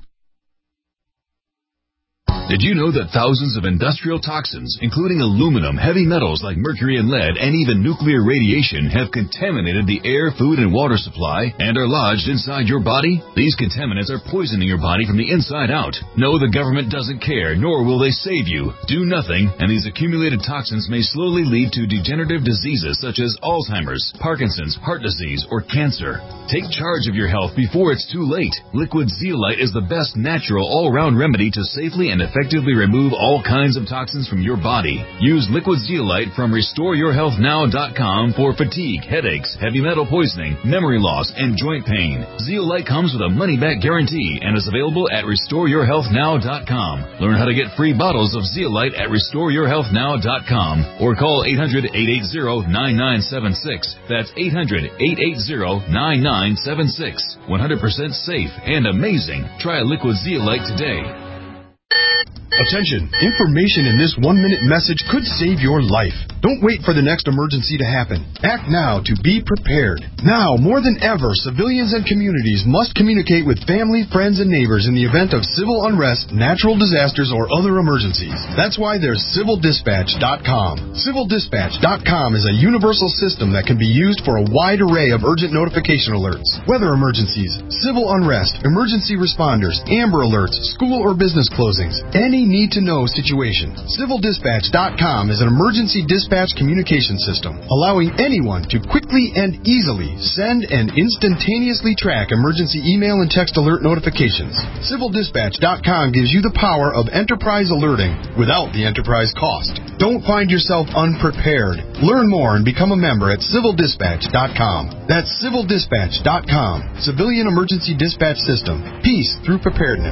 Did you know that thousands of industrial toxins, including aluminum, heavy metals like mercury and lead, and even nuclear radiation, have contaminated the air, food, and water supply and are lodged inside your body? These contaminants are poisoning your body from the inside out. No, the government doesn't care, nor will they save you. Do nothing, and these accumulated toxins may slowly lead to degenerative diseases such as Alzheimer's, Parkinson's, heart disease, or cancer. Take charge of your health before it's too late. Liquid Zeolite is the best natural all-round remedy to safely and effectively effectively remove all kinds of toxins from your body. Use Liquid Zeolite from Restore Your Health Now dot com for fatigue, headaches, heavy metal poisoning, memory loss, and joint pain. Zeolite comes with a money-back guarantee and is available at Restore Your Health Now dot com. Learn how to get free bottles of Zeolite at Restore Your Health Now dot com or call eight hundred, eight eight zero, nine nine seven six. That's eight hundred, eight eight zero, nine nine seven six. one hundred percent safe and amazing. Try Liquid Zeolite today.
Attention! Information in this one-minute message could save your life. Don't wait for the next emergency to happen. Act now to be prepared. Now, more than ever, civilians and communities must communicate with family, friends, and neighbors in the event of civil unrest, natural disasters, or other emergencies. That's why there's Civil Dispatch dot com. Civil Dispatch dot com is a universal system that can be used for a wide array of urgent notification alerts. Weather emergencies, civil unrest, emergency responders, Amber Alerts, school or business closings, any need-to-know situation. Civil Dispatch dot com is an emergency dispatch communication system, allowing anyone to quickly and easily send and instantaneously track emergency email and text alert notifications. Civil Dispatch dot com gives you the power of enterprise alerting without the enterprise cost. Don't find yourself unprepared. Learn more and become a member at Civil Dispatch dot com. That's Civil Dispatch dot com. Civilian Emergency Dispatch System. Peace through preparedness.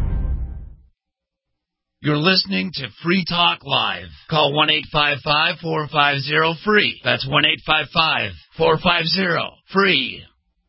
You're listening to Free Talk Live. Call one eight five five, four five zero, free. That's one eight five five, four five zero, free.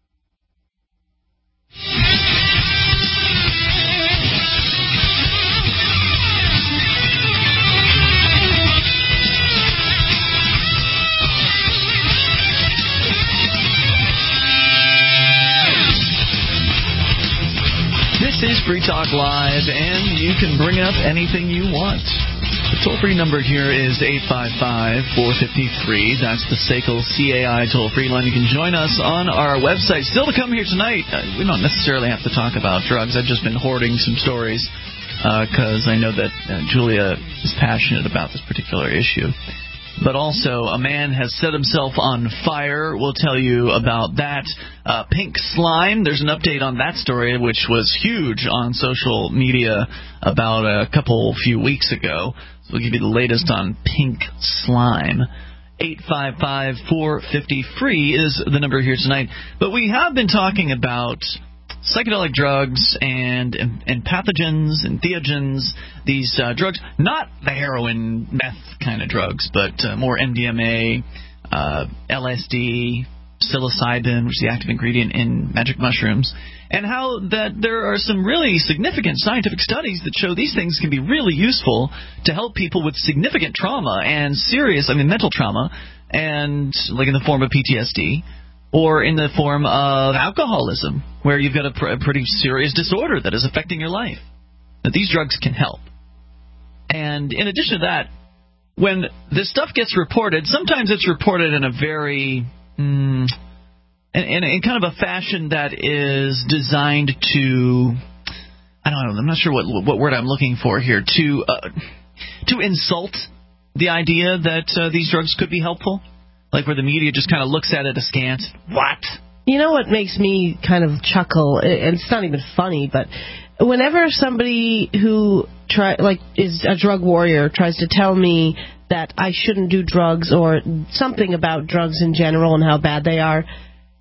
This is Free Talk Live, and you can bring up anything you want. The toll-free number here is eight five five, four five zero, free. That's the S A C L C A I toll-free line. You can join us on our website. Still to come here tonight, uh, we don't necessarily have to talk about drugs. I've just been hoarding some stories because uh, I know that uh, Julia is passionate about this particular issue. But also, a man has set himself on fire. We'll tell you about that. Uh, pink slime, there's an update on that story, which was huge on social media about a couple, few weeks ago. So we'll give you the latest on pink slime. eight five five, four five zero, free is the number here tonight. But we have been talking about psychedelic drugs and, and, and pathogens and theogens, these uh, drugs, not the heroin, meth kind of drugs, but uh, more M D M A, uh, L S D, psilocybin, which is the active ingredient in magic mushrooms, and how that there are some really significant scientific studies that show these things can be really useful to help people with significant trauma and serious, I mean, mental trauma, and like in the form of P T S D, or in the form of alcoholism, where you've got a, pr- a pretty serious disorder that is affecting your life. That these drugs can help. And in addition to that, when this stuff gets reported, sometimes it's reported in a very, mm, in, in, in kind of a fashion that is designed to, I don't know, I'm not sure what what word I'm looking for here, to uh, to insult the idea that uh, these drugs could be helpful. Like where the media just kind of looks at it askance. What?
You know what makes me kind of chuckle, and it's not even funny, but whenever somebody who try like is a drug warrior tries to tell me that I shouldn't do drugs or something about drugs in general and how bad they are,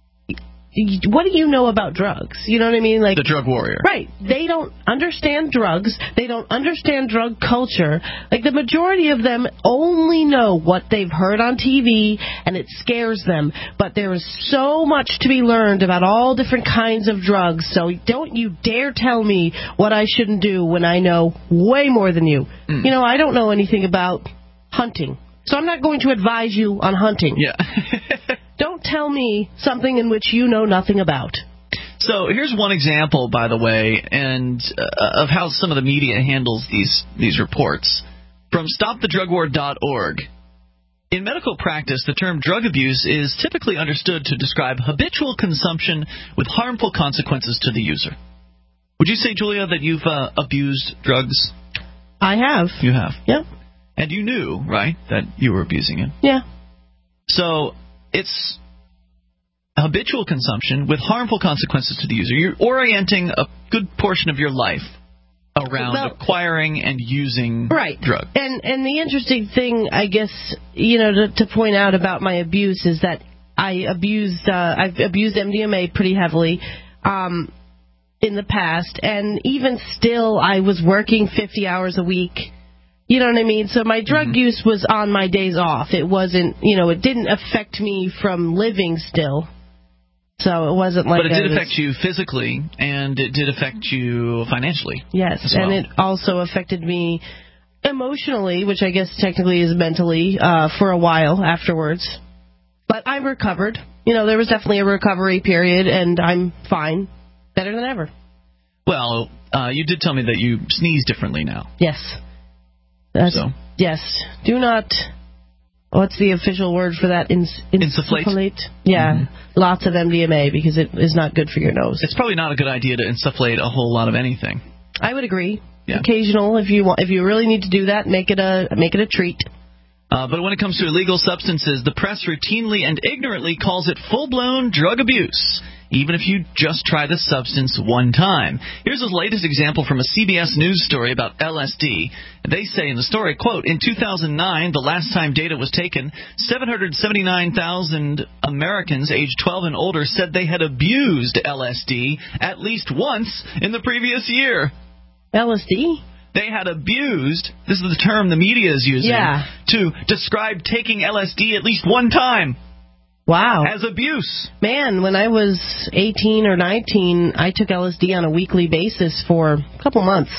what do you know about drugs? You know what I mean? Like
the drug warrior.
Right. They don't understand drugs. They don't understand drug culture. Like the majority of them only know what they've heard on T V, and it scares them. But there is so much to be learned about all different kinds of drugs. So don't you dare tell me what I shouldn't do when I know way more than you. Mm. You know, I don't know anything about hunting. So I'm not going to advise you on hunting.
Yeah.
Don't tell me something in which you know nothing about.
So here's one example, by the way, and uh, of how some of the media handles these these reports. From stop the drug war dot org. In medical practice, the term drug abuse is typically understood to describe habitual consumption with harmful consequences to the user. Would you say, Julia, that you've uh, abused drugs?
I have.
You have?
Yep.
And you knew, right, that you were abusing it?
Yeah.
So it's habitual consumption with harmful consequences to the user. You're orienting a good portion of your life around
well, well,
acquiring and using
right.
drugs.
And and the interesting thing, I guess, you know, to, to point out about my abuse is that I abused uh, I've abused M D M A pretty heavily um, in the past, and even still, I was working fifty hours a week. You know what I mean? So my drug mm-hmm. use was on my days off. It wasn't, you know, it didn't affect me from living still. So it wasn't like.
But it did
was,
affect you physically, and it did affect you financially.
Yes,
well.
and it also affected me emotionally, which I guess technically is mentally, uh, for a while afterwards. But I recovered. You know, there was definitely a recovery period, and I'm fine, better than ever.
Well, uh, you did tell me that you sneeze differently now.
Yes. That's,
so.
Yes. Do not. What's the official word for that? Ins-
insufflate.
insufflate? Yeah. Mm-hmm. Lots of M D M A because it is not good for your nose.
It's probably not a good idea to insufflate a whole lot of anything.
I would agree.
Yeah.
Occasional, if you want, if you really need to do that, make it a make it a treat.
Uh, but when it comes to illegal substances, the press routinely and ignorantly calls it full-blown drug abuse, even if you just try the substance one time. Here's the latest example from a C B S News story about L S D. They say in the story, quote, in two thousand nine, the last time data was taken, seven hundred seventy-nine thousand Americans aged twelve and older said they had abused L S D at least once in the previous year.
L S D?
They had abused, this is the term the media is using,
yeah.
to describe taking L S D at least one time.
Wow.
As abuse.
Man, when I was eighteen or nineteen, I took L S D on a weekly basis for a couple months.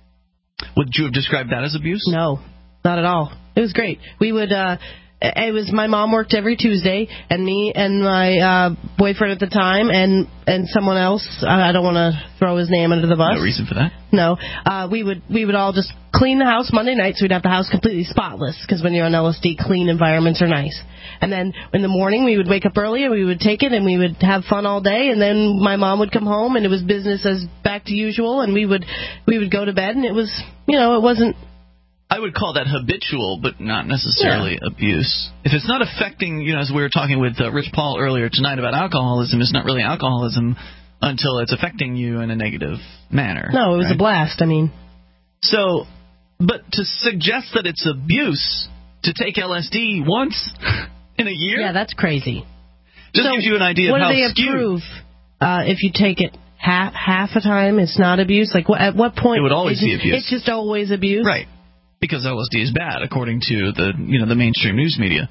Would you have described that as abuse?
No, not at all. It was great. We would, uh, it was, my mom worked every Tuesday, and me and my uh, boyfriend at the time, and, and someone else, I don't want to throw his name under the bus.
No reason for that.
No. Uh, we would we would all just clean the house Monday night, so we'd have the house completely spotless, because when you're on L S D, clean environments are nice. And then in the morning, we would wake up early, and we would take it, and we would have fun all day, and then my mom would come home, and it was business as back to usual, and we would we would go to bed, and it was, you know, it wasn't...
I would call that habitual, but not necessarily yeah. abuse. If it's not affecting, you know, as we were talking with uh, Rich Paul earlier tonight about alcoholism, it's not really alcoholism until it's affecting you in a negative manner.
No, it was
right?
a blast, I mean.
So, but to suggest that it's abuse to take L S D once in a year?
Yeah, that's crazy.
Just
so
gives you an idea of how skewed.
What do they approve uh, if you take it half half a time? It's not abuse? Like, what, at what point?
It would always
be
abuse.
It's just always abuse?
Right. Because L S D is bad, according to the you know the mainstream news media.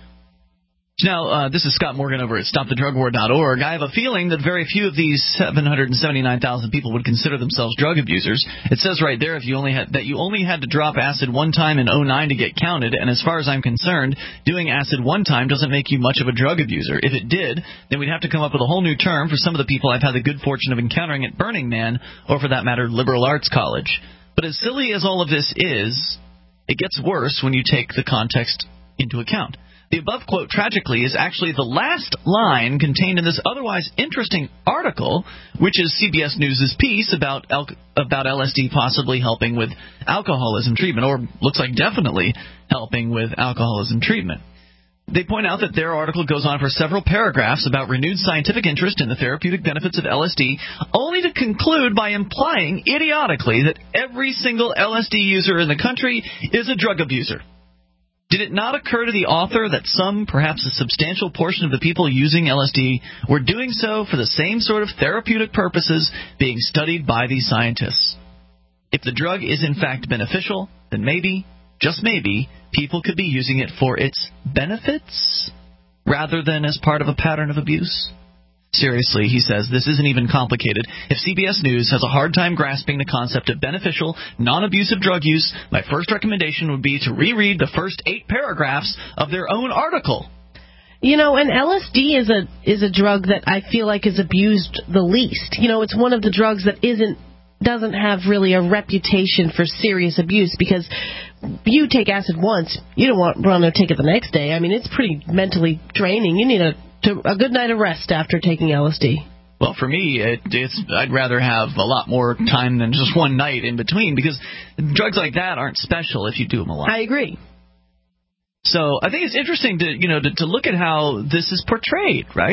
Now, uh, this is Scott Morgan over at stop the drug war dot org. I have a feeling that very few of these seven hundred seventy-nine thousand people would consider themselves drug abusers. It says right there if you only had, that you only had to drop acid one time in oh nine to get counted, and as far as I'm concerned, doing acid one time doesn't make you much of a drug abuser. If it did, then we'd have to come up with a whole new term for some of the people I've had the good fortune of encountering at Burning Man, or for that matter, liberal arts college. But as silly as all of this is, it gets worse when you take the context into account. The above quote, tragically, is actually the last line contained in this otherwise interesting article, which is C B S News' piece about L- about L S D possibly helping with alcoholism treatment, or looks like definitely helping with alcoholism treatment. They point out that their article goes on for several paragraphs about renewed scientific interest in the therapeutic benefits of L S D, only to conclude by implying idiotically that every single L S D user in the country is a drug abuser. Did it not occur to the author that some, perhaps a substantial portion of the people using L S D were doing so for the same sort of therapeutic purposes being studied by these scientists? If the drug is in fact beneficial, then maybe, just maybe, people could be using it for its benefits rather than as part of a pattern of abuse. Seriously, he says, this isn't even complicated. If C B S News has a hard time grasping the concept of beneficial, non-abusive drug use, my first recommendation would be to reread the first eight paragraphs of their own article.
You know, and L S D is a is a drug that I feel like is abused the least. You know, it's one of the drugs that isn't doesn't have really a reputation for serious abuse, because you take acid once, you don't want want to take it the next day. I mean, it's pretty mentally draining. You need a to, a good night of rest after taking L S D.
Well, for me, it, it's I'd rather have a lot more time than just one night in between, because drugs like that aren't special if you do them a lot.
I agree.
So I think it's interesting to you know to, to look at how this is portrayed, right?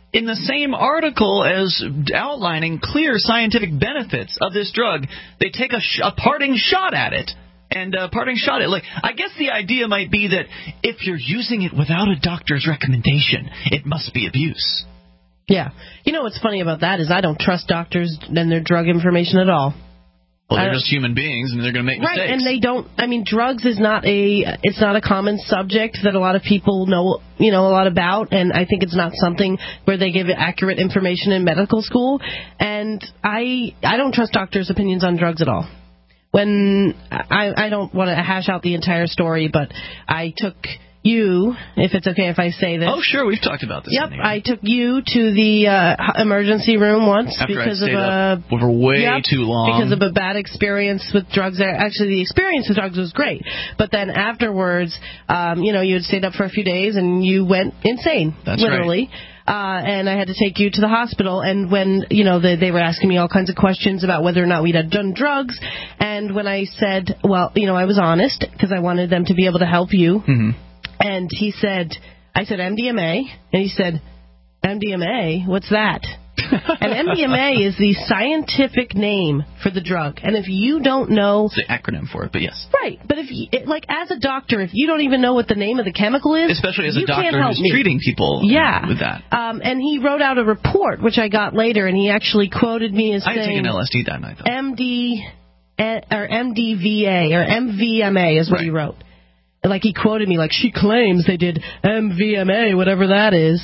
in the same article as outlining clear scientific benefits of this drug, they take a, sh- a parting shot at it. And uh, parting shot at, like, I guess the idea might be that if you're using it without a doctor's recommendation, it must be abuse.
Yeah. You know what's funny about that is I don't trust doctors and their drug information at all.
Well, they're just human beings, and they're going to make
right,
mistakes.
Right, and they don't. I mean, drugs is not a. It's not a common subject that a lot of people know. You know a lot about, and I think it's not something where they give accurate information in medical school. And I, I don't trust doctors' opinions on drugs at all. When I, I don't want to hash out the entire story, but I took you, if it's okay if I say this.
Oh, sure, we've talked about this.
Yep, I took you to the uh, emergency room once
After
because
I
of a
up for way
yep,
too long
because of a bad experience with drugs. There, actually, the experience with drugs was great, but then afterwards, um, you know, you had stayed up for a few days and you went insane,
That's
literally.
Right.
Uh, and I had to take you to the hospital, and when, you know, the, they were asking me all kinds of questions about whether or not we'd had done drugs, and when I said, well, you know, I was honest, because I wanted them to be able to help you,
mm-hmm.
and he said, I said M D M A, and he said, M D M A? What's that? And M D M A is the scientific name for the drug. And if you don't know...
It's the acronym for it, but yes.
Right. But if you, it, like, as a doctor, if you don't even know what the name of the chemical is...
Especially as a
you
doctor
can't help
who's
me.
treating people
yeah.
with that.
Um, and he wrote out a report, which I got later, and he actually quoted me as
I
saying...
I had taken L S D that night, though.
M D... Or M D V A, or M V M A is what
right.
he wrote. Like, he quoted me, like, she claims they did M V M A, whatever that is.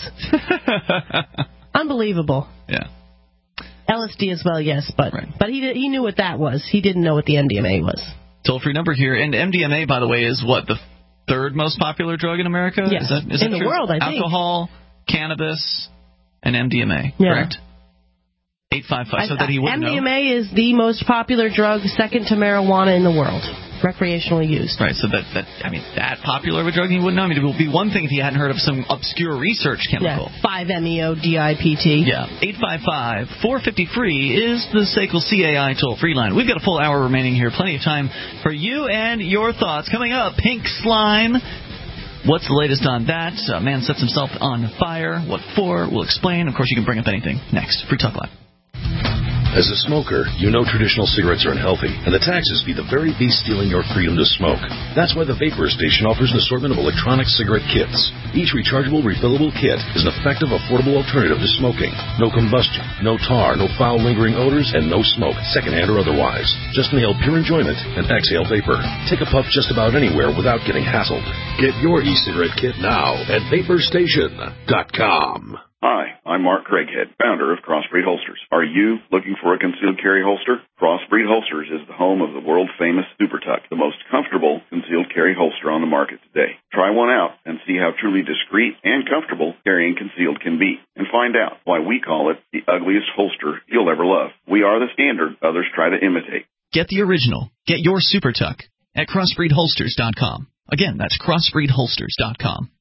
Unbelievable.
Yeah.
L S D as well, yes, but
right.
but he did, he knew what that was. He didn't know what the M D M A was.
Toll-free number here. And M D M A, by the way, is what, the third most popular drug in America?
Yes.
Is that, is
in
that
the
true?
world, I think.
Alcohol, cannabis, and M D M A,
yeah.
correct? eight five five, so that he wouldn't know.
M D M A is the most popular drug, second to marijuana in the world, recreationally used.
Right, so that, that I mean, that popular of a drug he wouldn't know. I mean, it would be one thing if he hadn't heard of some obscure research chemical.
Yeah, five M E O D I P T.
Yeah, eight five five, four five zero, free is the S A C L C A I toll-free line. We've got a full hour remaining here, plenty of time for you and your thoughts. Coming up, pink slime. What's the latest on that? A man sets himself on fire. What for? We'll explain. Of course, you can bring up anything. Next, Free Talk Live.
As a smoker, you know traditional cigarettes are unhealthy, and the taxes be the very beast stealing your freedom to smoke. That's why the Vapor Station offers an assortment of electronic cigarette kits. Each rechargeable, refillable kit is an effective, affordable alternative to smoking. No combustion, no tar, no foul lingering odors, and no smoke, secondhand or otherwise. Just inhale pure enjoyment and exhale vapor. Take a puff just about anywhere without getting hassled. Get your e-cigarette kit now at vapor station dot com.
Hi, I'm Mark Craighead, founder of Crossbreed Holsters. Are you looking for a concealed carry holster? Crossbreed Holsters is the home of the world-famous Super Tuck, the most comfortable concealed carry holster on the market today. Try one out and see how truly discreet and comfortable carrying concealed can be, and find out why we call it the ugliest holster you'll ever love. We are the standard others try to imitate.
Get the original. Get your Super Tuck at crossbreed holsters dot com. Again, that's crossbreed holsters dot com.